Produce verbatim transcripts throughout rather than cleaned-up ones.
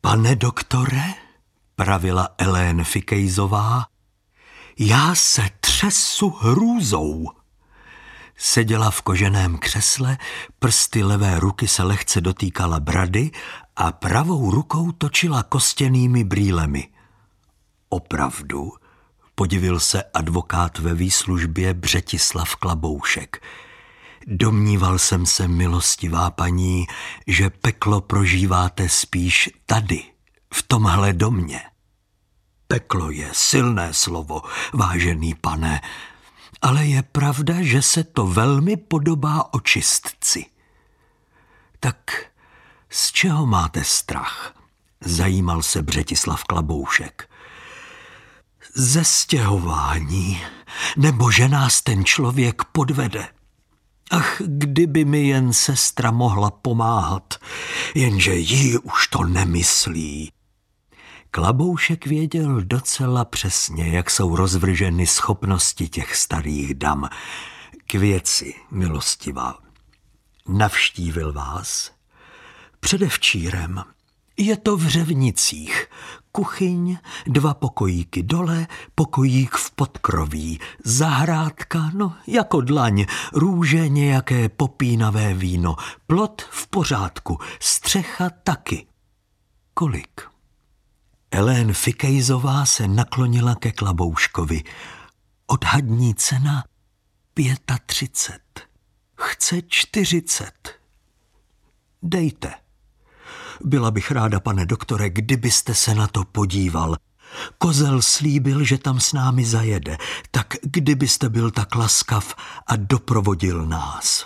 Pane doktore, pravila Elaine Fikejzová, já se třesu hrůzou. Seděla v koženém křesle, prsty levé ruky se lehce dotýkala brady a pravou rukou točila kostěnými brýlemi. Opravdu, podivil se advokát ve výslužbě Břetislav Klaboušek. Domníval jsem se, milostivá paní, že peklo prožíváte spíš tady, v tomhle domě. Peklo je silné slovo, vážený pane, ale je pravda, že se to velmi podobá očistci. Tak z čeho máte strach? Zajímal se Břetislav Klaboušek. Ze stěhování, nebo že nás ten člověk podvede. Ach, kdyby mi jen sestra mohla pomáhat, jenže jí už to nemyslí. Klaboušek věděl docela přesně, jak jsou rozvrženy schopnosti těch starých dam. K věci, milostivá. Navštívil vás? Předevčírem. Je to v Řevnicích. Kuchyň, dva pokojíky dole, pokojík v podkroví, zahrádka, no jako dlaň, růže, nějaké popínavé víno, plot v pořádku, střecha taky. Kolik? Elaine Fikejzová se naklonila ke Klabouškovi. Odhadní cena třicet pět. Chce čtyřicet. Dejte. Byla bych ráda, pane doktore, kdybyste se na to podíval. Kozel slíbil, že tam s námi zajede, tak kdybyste byl tak laskav a doprovodil nás.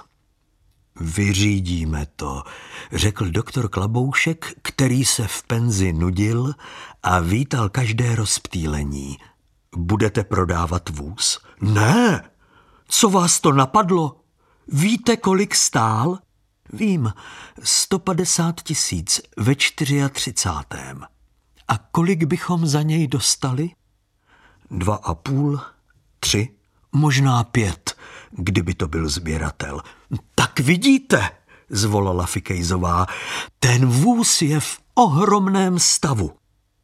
Vyřídíme to, řekl doktor Klaboušek, který se v penzi nudil a vítal každé rozptýlení. Budete prodávat vůz? Ne! Co vás to napadlo? Víte, kolik stál? Vím, sto padesát tisíc ve třiatřicátém. A kolik bychom za něj dostali? Dva a půl, tři, možná pět, kdyby to byl sběratel. Tak vidíte, zvolala Fikejzová, ten vůz je v ohromném stavu.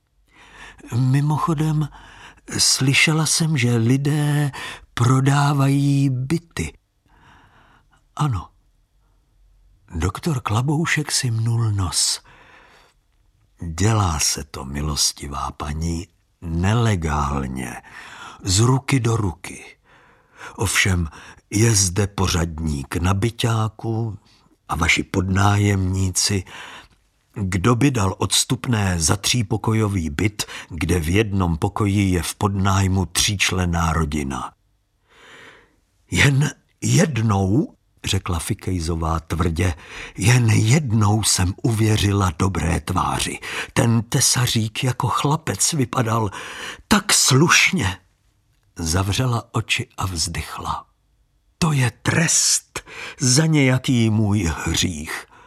Mimochodem, slyšela jsem, že lidé prodávají byty. Ano. Doktor Klaboušek si mnul nos. Dělá se to, milostivá paní, nelegálně, z ruky do ruky. Ovšem je zde pořadník na byťáku a vaši podnájemníci. Kdo by dal odstupné za třípokojový byt, kde v jednom pokoji je v podnájmu tříčlenná rodina? Jen jednou, řekla Fikejzová tvrdě, jen jednou jsem uvěřila dobré tváři. Ten tesařík jako chlapec vypadal tak slušně. Zavřela oči a vzdychla. To je trest za nějaký můj hřích.